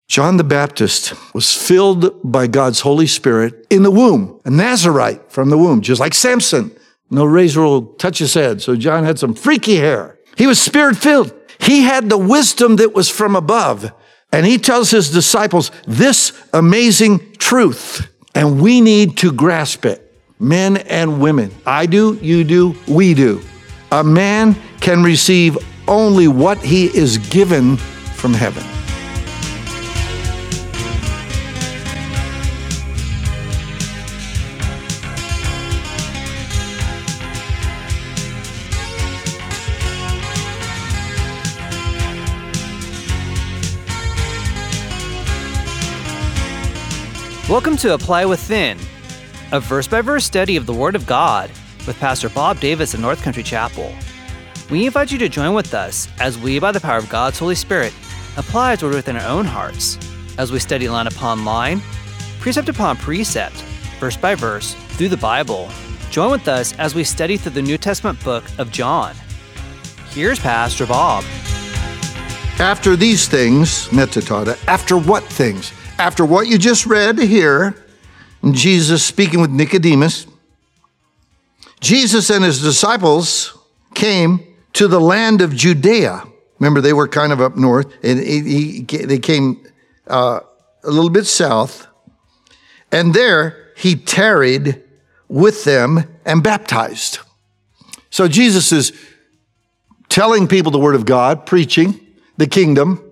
John the Baptist was filled by God's Holy Spirit in the womb, a Nazarite from the womb, just like Samson. No razor will touch his head. So John had some freaky hair. He was Spirit-filled. He had the wisdom that was from above. And he tells his disciples this amazing truth. And we need to grasp it, men and women. I do, you do, we do. A man can receive only what he is given from heaven. Welcome to Apply Within, a verse-by-verse study of the Word of God with Pastor Bob Davis of North Country Chapel. We invite you to join with us as we, by the power of God's Holy Spirit, apply His Word within our own hearts, as we study line upon line, precept upon precept, verse by verse, through the Bible. Join with us as we study through the New Testament book of John. Here's Pastor Bob. After these things, metatata, after what things? After what you just read here, Jesus speaking with Nicodemus, Jesus and his disciples came to the land of Judea. Remember, they were kind of up north, and they came a little bit south. And there he tarried with them and baptized. So Jesus is telling people the word of God, preaching the kingdom,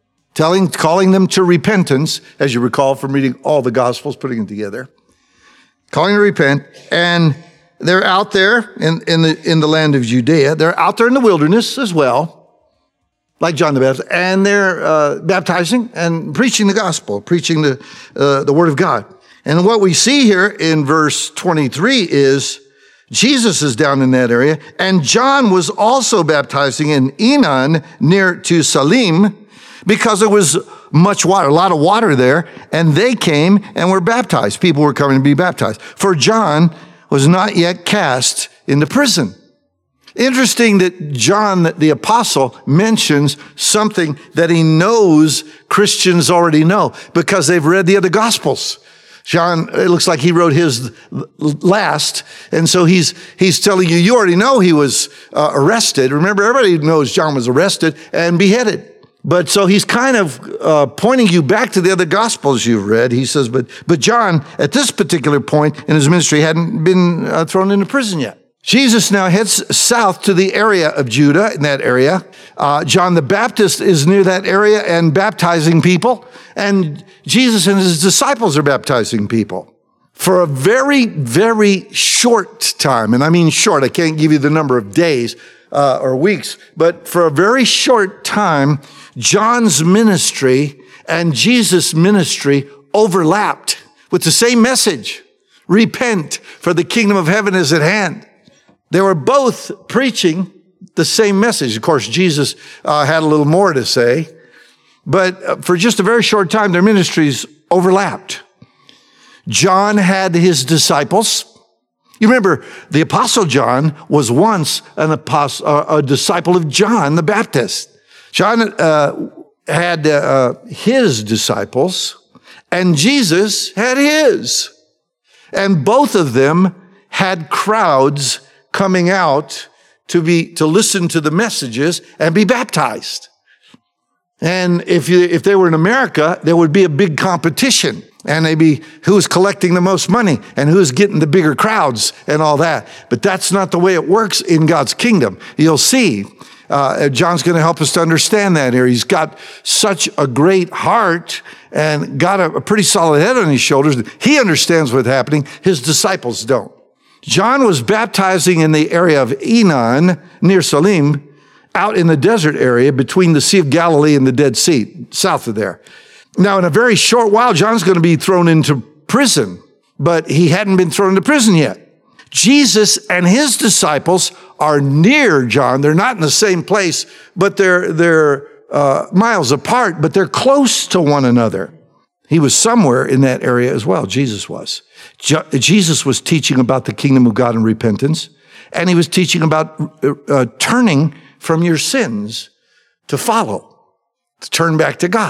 calling them to repentance, as you recall from reading all the Gospels, putting them together, calling to repent, and they're out there in the land of Judea. They're out there in the wilderness as well, like John the Baptist, and they're baptizing and preaching the gospel, preaching the word of God. And what we see here in verse 23 is Jesus is down in that area, and John was also baptizing in Enon near to Salim, because there was much water, a lot of water there, and they came and were baptized. People were coming to be baptized. For John was not yet cast into prison. Interesting that John, the apostle, mentions something that he knows Christians already know because they've read the other Gospels. John, it looks like he wrote his last, and so he's telling you already know he was arrested. Remember, everybody knows John was arrested and beheaded. But so he's kind of pointing you back to the other Gospels you've read. He says, but John, at this particular point in his ministry, hadn't been thrown into prison yet. Jesus now heads south to the area of Judah, in that area. John the Baptist is near that area and baptizing people. And Jesus and his disciples are baptizing people. For a very, very short time, and I mean short, I can't give you the number of days or weeks, but for a very short time, John's ministry and Jesus' ministry overlapped with the same message. Repent, for the kingdom of heaven is at hand. They were both preaching the same message. Of course, Jesus had a little more to say, but for just a very short time, their ministries overlapped. John had his disciples. You remember, the Apostle John was once a disciple of John the Baptist. John had his disciples, and Jesus had his. And both of them had crowds coming out to listen to the messages and be baptized. And if they were in America, there would be a big competition. And they'd be who's collecting the most money and who's getting the bigger crowds and all that. But that's not the way it works in God's kingdom. You'll see. John's going to help us to understand that here. He's got such a great heart and got a pretty solid head on his shoulders. He understands what's happening. His disciples don't. John was baptizing in the area of Enon near Salim, out in the desert area between the Sea of Galilee and the Dead Sea, south of there. Now, in a very short while, John's going to be thrown into prison, but he hadn't been thrown into prison yet. Jesus and his disciples are near John. They're not in the same place, but they're miles apart, but they're close to one another. He was somewhere in that area as well. Jesus was. Jesus was teaching about the kingdom of God and repentance, and he was teaching about turning from your sins to follow, to turn back to God.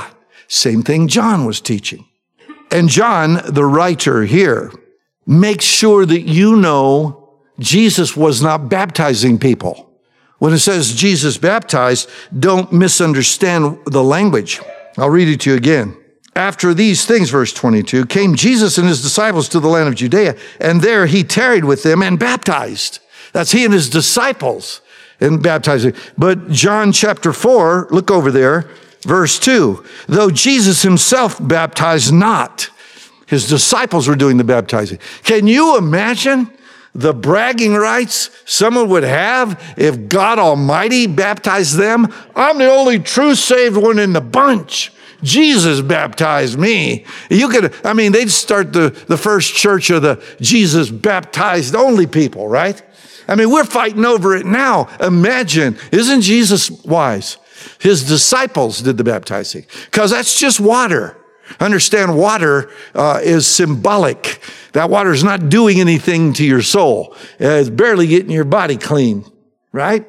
Same thing John was teaching. And John, the writer here, makes sure that you know Jesus was not baptizing people. When it says Jesus baptized, don't misunderstand the language. I'll read it to you again. After these things, verse 22, came Jesus and his disciples to the land of Judea, and there he tarried with them and baptized. That's he and his disciples and baptizing. But John chapter 4, look over there, verse 2, though Jesus himself baptized not, his disciples were doing the baptizing. Can you imagine the bragging rights someone would have if God Almighty baptized them? I'm the only true saved one in the bunch. Jesus baptized me. They'd start the first church of the Jesus baptized only people, right? We're fighting over it now. Imagine, isn't Jesus wise? His disciples did the baptizing because that's just water. Understand, water is symbolic. That water is not doing anything to your soul. It's barely getting your body clean, right?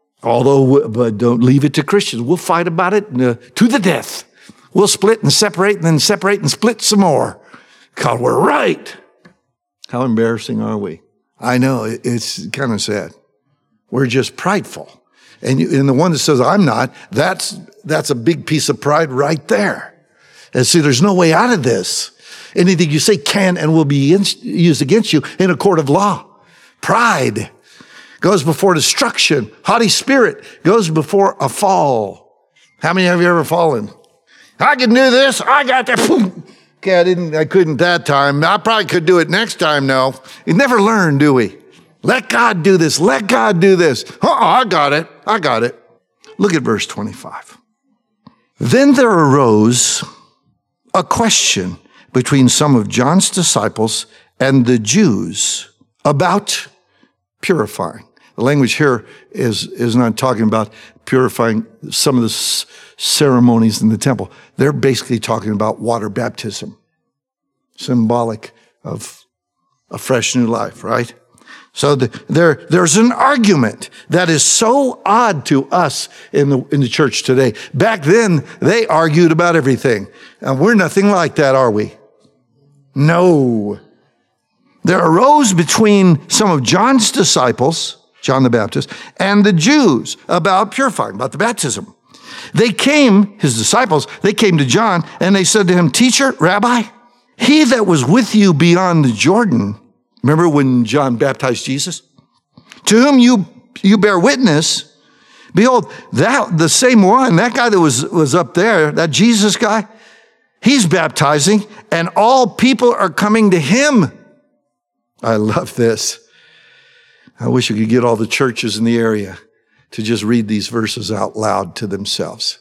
But don't leave it to Christians. We'll fight about it to the death. We'll split and separate and then separate and split some more because we're right. How embarrassing are we? I know, it's kind of sad. We're just prideful. And the one that says, I'm not, that's a big piece of pride right there. And see, there's no way out of this. Anything you say can and will be used against you in a court of law. Pride goes before destruction. Haughty spirit goes before a fall. How many of you ever fallen? I can do this. I got that. Okay, I couldn't that time. I probably could do it next time, no. You never learn, do we? Let God do this. Let God do this. I got it. I got it. Look at verse 25. Then there arose a question between some of John's disciples and the Jews about purifying. The language here is not talking about purifying some of the ceremonies in the temple. They're basically talking about water baptism, symbolic of a fresh new life, right? So there's an argument that is so odd to us in the church today. Back then, they argued about everything. And we're nothing like that, are we? No. There arose between some of John's disciples, John the Baptist, and the Jews about purifying, about the baptism. They came, his disciples, they came to John and they said to him, Teacher, Rabbi, he that was with you beyond the Jordan, remember when John baptized Jesus? To whom you bear witness, behold, the same one, that guy that was up there, that Jesus guy, he's baptizing and all people are coming to him. I love this. I wish we could get all the churches in the area to just read these verses out loud to themselves.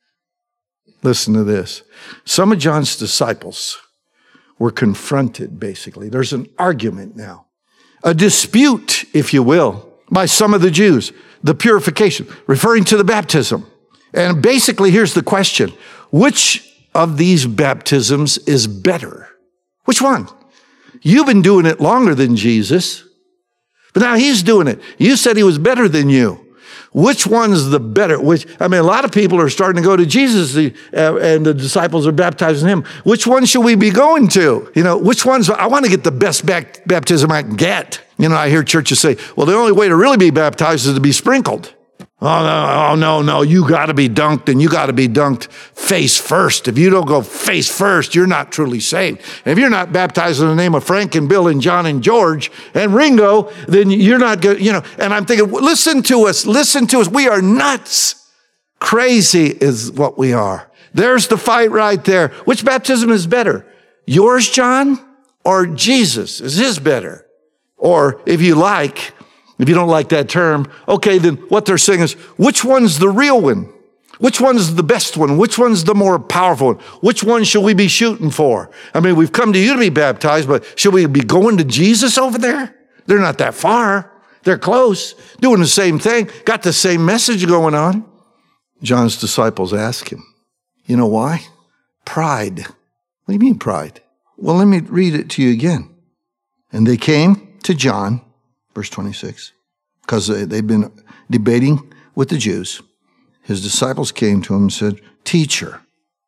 Listen to this. Some of John's disciples were confronted, basically. There's an argument now, a dispute, if you will, by some of the Jews, the purification, referring to the baptism. And basically, here's the question. Which of these baptisms is better? Which one? You've been doing it longer than Jesus, but now he's doing it. You said he was better than you. Which one's the better? A lot of people are starting to go to Jesus and the disciples are baptizing him. Which one should we be going to? Which ones? I want to get the best baptism I can get. I hear churches say, well, the only way to really be baptized is to be sprinkled. Oh, no, you got to be dunked and you got to be dunked face first. If you don't go face first, you're not truly saved. And if you're not baptized in the name of Frank and Bill and John and George and Ringo, then you're not good, And I'm thinking, listen to us. We are nuts. Crazy is what we are. There's the fight right there. Which baptism is better? Yours, John, or Jesus? Is his better? Or if you don't like that term, okay, then what they're saying is, which one's the real one? Which one's the best one? Which one's the more powerful one? Which one should we be shooting for? We've come to you to be baptized, but should we be going to Jesus over there? They're not that far. They're close, doing the same thing, got the same message going on. John's disciples ask him, you know why? Pride. What do you mean pride? Well, let me read it to you again. And they came to John, verse 26, because they've been debating with the Jews. His disciples came to him and said, Teacher,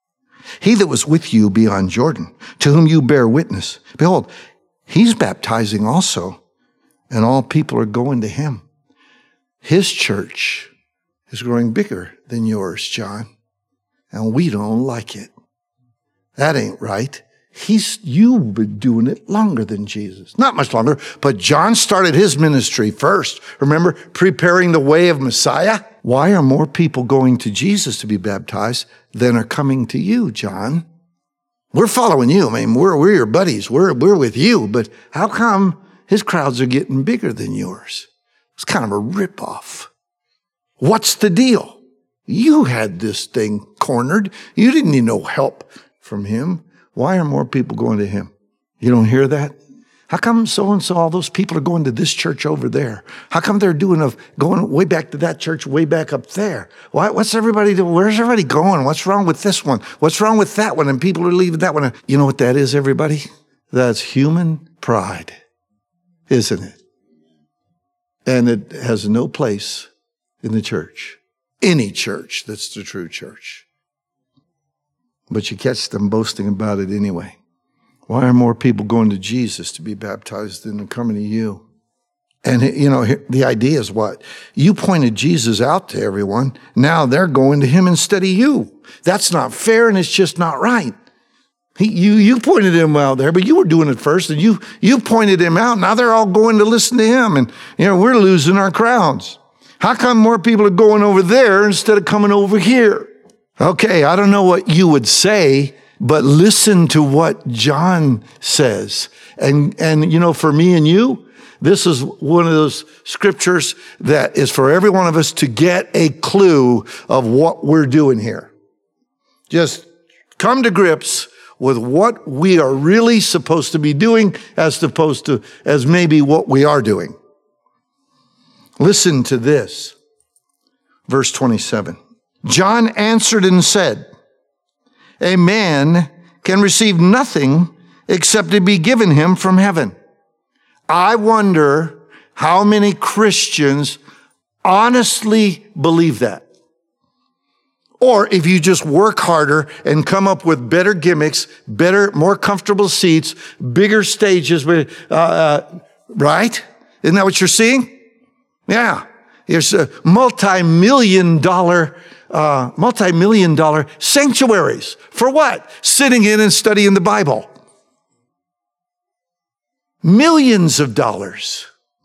He that was with you beyond Jordan, to whom you bear witness. Behold, he's baptizing also, and all people are going to him. His church is growing bigger than yours, John, and we don't like it. That ain't right. You've been doing it longer than Jesus. Not much longer, but John started his ministry first. Remember, preparing the way of Messiah? Why are more people going to Jesus to be baptized than are coming to you, John? We're following you. I mean, we're your buddies. We're with you. But how come his crowds are getting bigger than yours? It's kind of a ripoff. What's the deal? You had this thing cornered. You didn't need no help from him. Why are more people going to him? You don't hear that? How come so-and-so, all those people are going to this church over there? How come they're going way back to that church, way back up there? What's everybody doing? Where's everybody going? What's wrong with this one? What's wrong with that one? And people are leaving that one. You know what that is, everybody? That's human pride, isn't it? And it has no place in the church. Any church that's the true church. But you catch them boasting about it anyway. Why are more people going to Jesus to be baptized than coming to you? And, the idea is what? You pointed Jesus out to everyone. Now they're going to him instead of you. That's not fair, and it's just not right. You pointed him out there, but you were doing it first, and you pointed him out. Now they're all going to listen to him, and, we're losing our crowds. How come more people are going over there instead of coming over here? Okay, I don't know what you would say, but listen to what John says. And for me and you, this is one of those scriptures that is for every one of us to get a clue of what we're doing here. Just come to grips with what we are really supposed to be doing as maybe what we are doing. Listen to this. Verse 27. John answered and said, a man can receive nothing except to be given him from heaven. I wonder how many Christians honestly believe that. Or if you just work harder and come up with better gimmicks, more comfortable seats, bigger stages, right? Isn't that what you're seeing? Yeah. There's a multi-million dollar sanctuaries. For what? Sitting in and studying the Bible. Millions of dollars.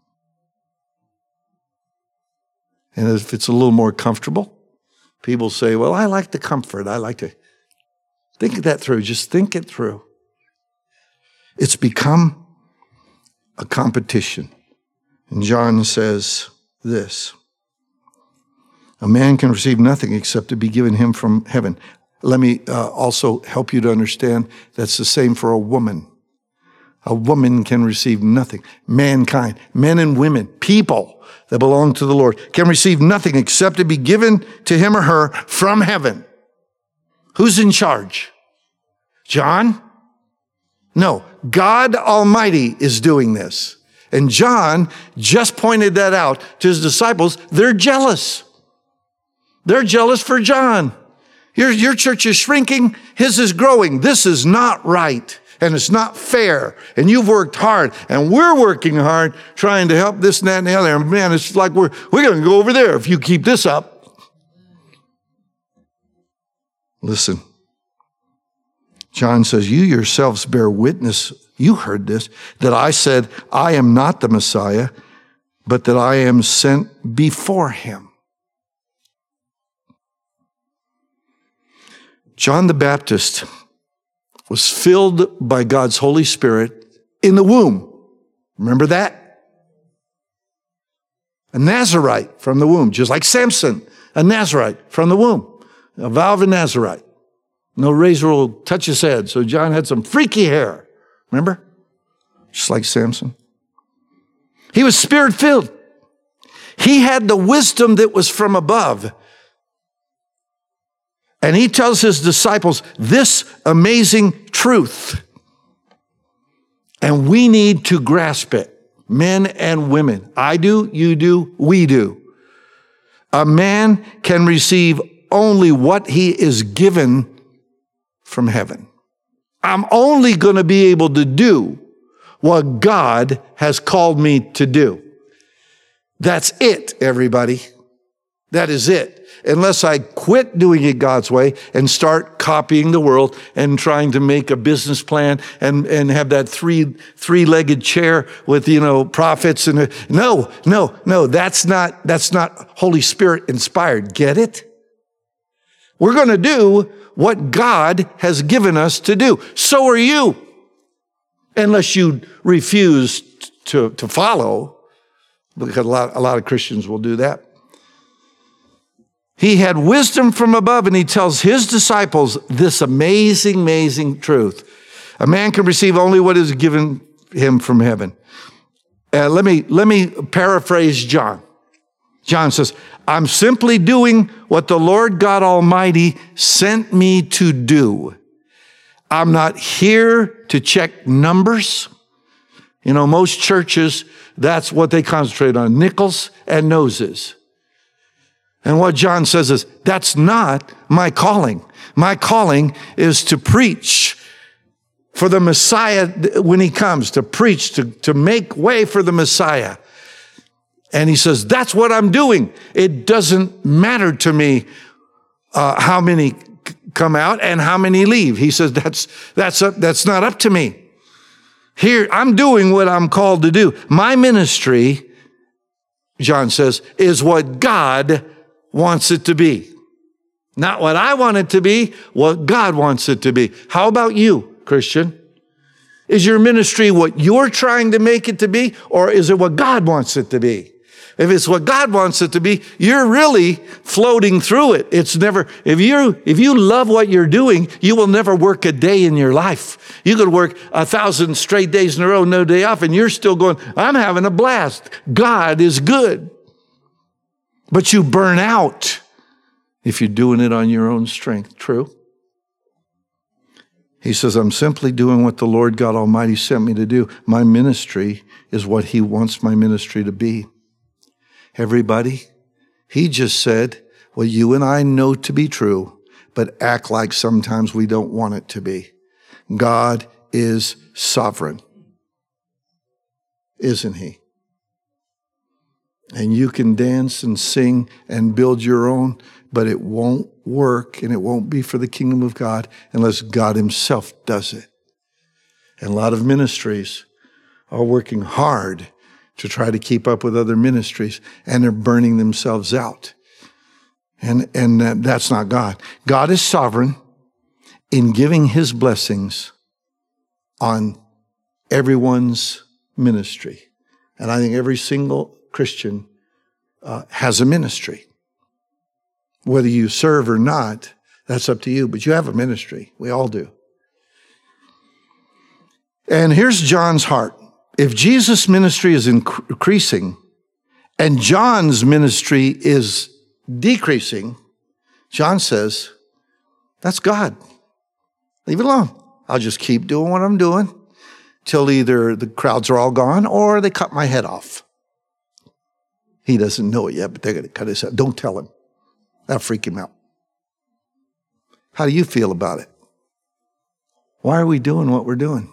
And if it's a little more comfortable, people say, well, I like the comfort. I like to think that through. Just think it through. It's become a competition. And John says this. A man can receive nothing except to be given him from heaven. Let me also help you to understand that's the same for a woman. A woman can receive nothing. Mankind, men and women, people that belong to the Lord can receive nothing except to be given to him or her from heaven. Who's in charge? John? No, God Almighty is doing this. And John just pointed that out to his disciples. They're jealous. They're jealous for John. Your church is shrinking. His is growing. This is not right. And it's not fair. And you've worked hard. And we're working hard trying to help this and that and the other. And man, it's like we're going to go over there if you keep this up. Listen. John says, you yourselves bear witness. You heard this. That I said, I am not the Messiah, but that I am sent before him. John the Baptist was filled by God's Holy Spirit in the womb. Remember that? A Nazarite from the womb, just like Samson, a Nazarite from the womb, a vow of a Nazarite. No razor will touch his head. So John had some freaky hair. Remember? Just like Samson. He was Spirit-filled. He had the wisdom that was from above. And he tells his disciples this amazing truth. And we need to grasp it. Men and women. I do, you do, we do. A man can receive only what he is given from heaven. I'm only going to be able to do what God has called me to do. That's it, everybody. That is it. Unless I quit doing it God's way and start copying the world and trying to make a business plan and have that three-legged chair with, prophets and no, that's not Holy Spirit inspired. Get it? We're going to do what God has given us to do. So are you. Unless you refuse to follow, because a lot of Christians will do that. He had wisdom from above, and he tells his disciples this amazing, amazing truth. A man can receive only what is given him from heaven. Let me paraphrase John. John says, I'm simply doing what the Lord God Almighty sent me to do. I'm not here to check numbers. Most churches, that's what they concentrate on, nickels and noses. And what John says is, that's not my calling. My calling is to preach for the Messiah when he comes, to preach, to make way for the Messiah. And he says, that's what I'm doing. It doesn't matter to me how many come out and how many leave. He says, that's not up to me. Here, I'm doing what I'm called to do. My ministry, John says, is what God wants it to be. Not what I want it to be, what God wants it to be. How about you, Christian? Is your ministry what you're trying to make it to be, or is it what God wants it to be? If it's what God wants it to be, you're really floating through it. It's never, if you love what you're doing, you will never work a day in your life. You could work 1,000 straight days in a row, no day off, and you're still going, I'm having a blast. God is good. But you burn out if you're doing it on your own strength. True? He says, I'm simply doing what the Lord God Almighty sent me to do. My ministry is what he wants my ministry to be. Everybody, he just said what you and I know to be true, but act like sometimes we don't want it to be. God is sovereign, isn't he? And you can dance and sing and build your own, but it won't work and it won't be for the kingdom of God unless God himself does it. And a lot of ministries are working hard to try to keep up with other ministries, and they're burning themselves out. And that's not God. God is sovereign in giving his blessings on everyone's ministry. And I think every single Christian has a ministry. Whether you serve or not, that's up to you, but you have a ministry. We all do. And here's John's heart. If Jesus' ministry is increasing and John's ministry is decreasing, John says, that's God. Leave it alone. I'll just keep doing what I'm doing till either the crowds are all gone or they cut my head off. He doesn't know it yet, but they're going to cut his head. Don't tell him. That'll freak him out. How do you feel about it? Why are we doing what we're doing?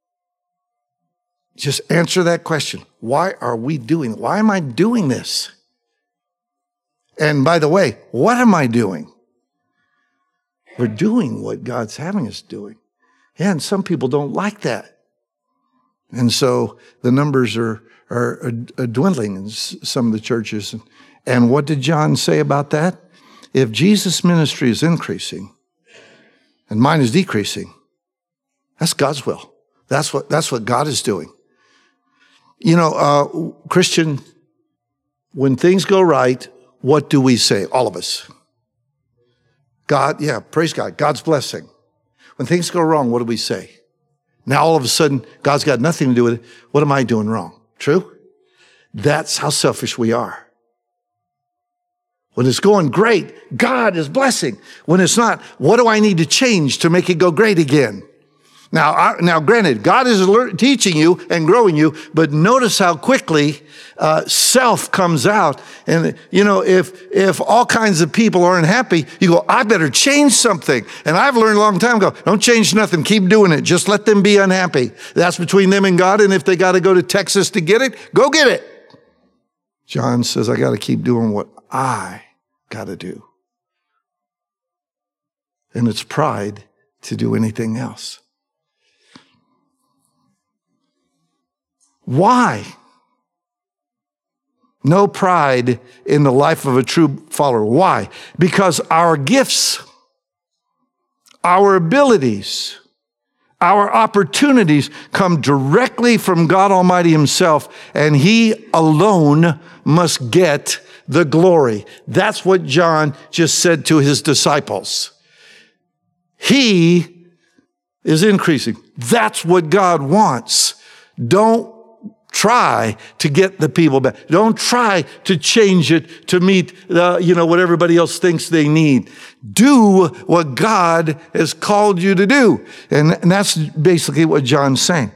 Just answer that question. Why are we doing? Why am I doing this? And by the way, what am I doing? We're doing what God's having us doing. Yeah, and some people don't like that. And so the numbers are dwindling in some of the churches. And what did John say about that? If Jesus' ministry is increasing and mine is decreasing, that's God's will. That's what God is doing. Christian, when things go right, what do we say? All of us. God, yeah, praise God. God's blessing. When things go wrong, what do we say? Now, all of a sudden, God's got nothing to do with it. What am I doing wrong? True? That's how selfish we are. When it's going great, God is blessing. When it's not, what do I need to change to make it go great again? Now, granted, God is teaching you and growing you, but notice how quickly self comes out. And, if all kinds of people aren't happy, you go, I better change something. And I've learned a long time ago, don't change nothing. Keep doing it. Just let them be unhappy. That's between them and God. And if they got to go to Texas to get it, go get it. John says, I got to keep doing what I got to do. And it's pride to do anything else. Why? No pride in the life of a true follower. Why? Because our gifts, our abilities, our opportunities come directly from God Almighty Himself, and He alone must get the glory. That's what John just said to his disciples. He is increasing. That's what God wants. Don't try to get the people back. Don't try to change it to meet what everybody else thinks they need. Do what God has called you to do. And that's basically what John's saying.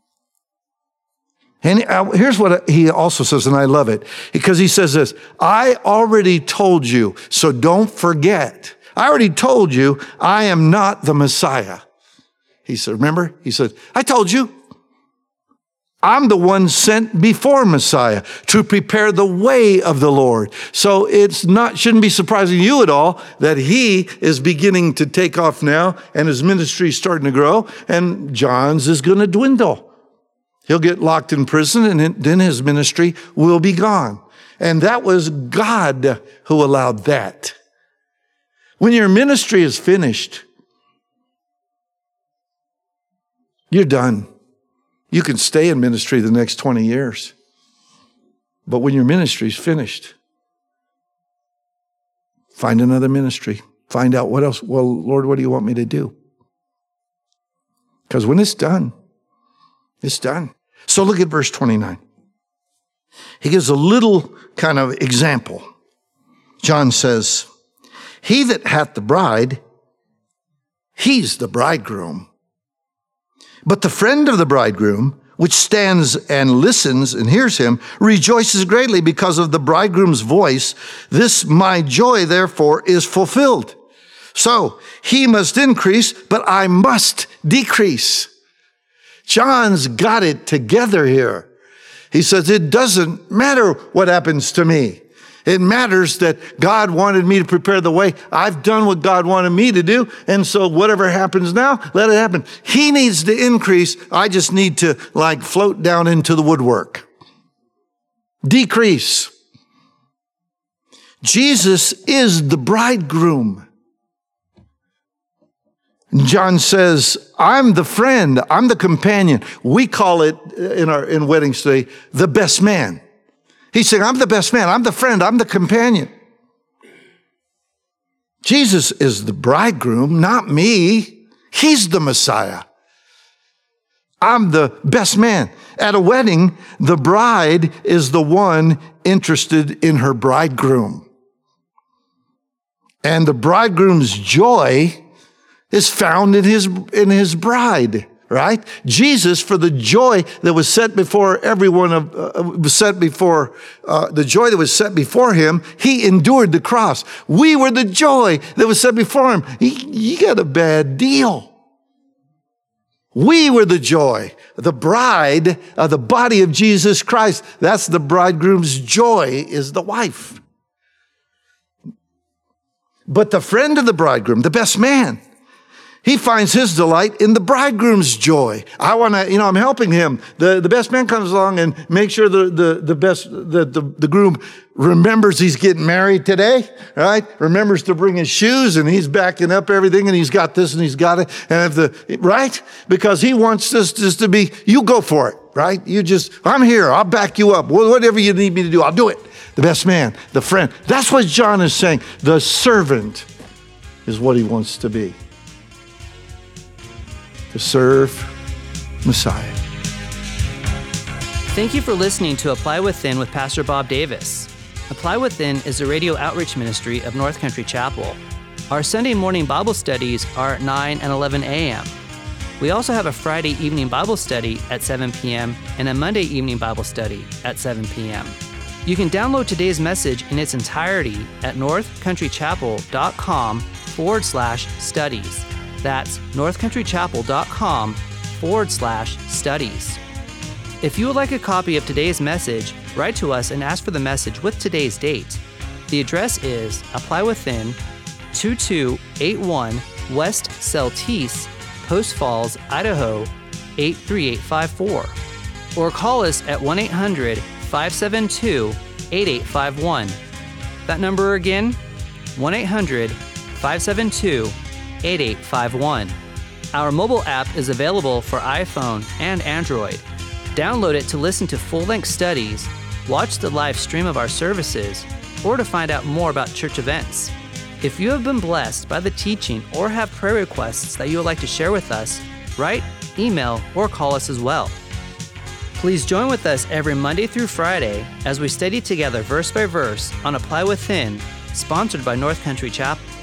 And here's what he also says, and I love it, because he says this, I already told you, so don't forget. I already told you I am not the Messiah. He said, remember? He said, I told you. I'm the one sent before Messiah to prepare the way of the Lord. So shouldn't be surprising you at all that he is beginning to take off now and his ministry is starting to grow, and John's is going to dwindle. He'll get locked in prison and then his ministry will be gone. And that was God who allowed that. When your ministry is finished, you're done. You can stay in ministry the next 20 years. But when your ministry is finished, find another ministry. Find out what else. Well, Lord, what do you want me to do? Because when it's done, it's done. So look at verse 29. He gives a little kind of example. John says, he that hath the bride, he's the bridegroom. But the friend of the bridegroom, which stands and listens and hears him, rejoices greatly because of the bridegroom's voice. This my joy, therefore, is fulfilled. So he must increase, but I must decrease. John's got it together here. He says, it doesn't matter what happens to me. It matters that God wanted me to prepare the way. I've done what God wanted me to do. And so whatever happens now, let it happen. He needs to increase. I just need to float down into the woodwork. Decrease. Jesus is the bridegroom. John says, I'm the friend. I'm the companion. We call it in weddings today, the best man. He's saying, I'm the best man. I'm the friend. I'm the companion. Jesus is the bridegroom, not me. He's the Messiah. I'm the best man. At a wedding, the bride is the one interested in her bridegroom. And the bridegroom's joy is found in his bride. Right? Jesus, for the joy that was set before everyone, the joy that was set before him, he endured the cross. We were the joy that was set before him. He got a bad deal. We were the joy, the bride of the body of Jesus Christ. That's the bridegroom's joy, is the wife. But the friend of the bridegroom, the best man, he finds his delight in the bridegroom's joy. I'm helping him. The best man comes along and makes sure the groom remembers he's getting married today, right? Remembers to bring his shoes, and he's backing up everything, and he's got this and he's got it. And right? Because he wants this just to be, you go for it, right? I'm here. I'll back you up. Whatever you need me to do, I'll do it. The best man, the friend. That's what John is saying. The servant is what he wants to be. To serve Messiah. Thank you for listening to Apply Within with Pastor Bob Davis. Apply Within is a radio outreach ministry of North Country Chapel. Our Sunday morning Bible studies are at 9 and 11 a.m. We also have a Friday evening Bible study at 7 p.m. and a Monday evening Bible study at 7 p.m. You can download today's message in its entirety at northcountrychapel.com/studies. That's northcountrychapel.com/studies. If you would like a copy of today's message, write to us and ask for the message with today's date. The address is Apply Within, 2281 West Celtice, Post Falls, Idaho, 83854. Or call us at 1-800-572-8851. That number again, 1-800-572-8851. Our mobile app is available for iPhone and Android. Download it to listen to full-length studies, watch the live stream of our services, or to find out more about church events. If you have been blessed by the teaching or have prayer requests that you would like to share with us, write, email, or call us as well. Please join with us every Monday through Friday as we study together verse by verse on Apply Within, sponsored by North Country Chapel.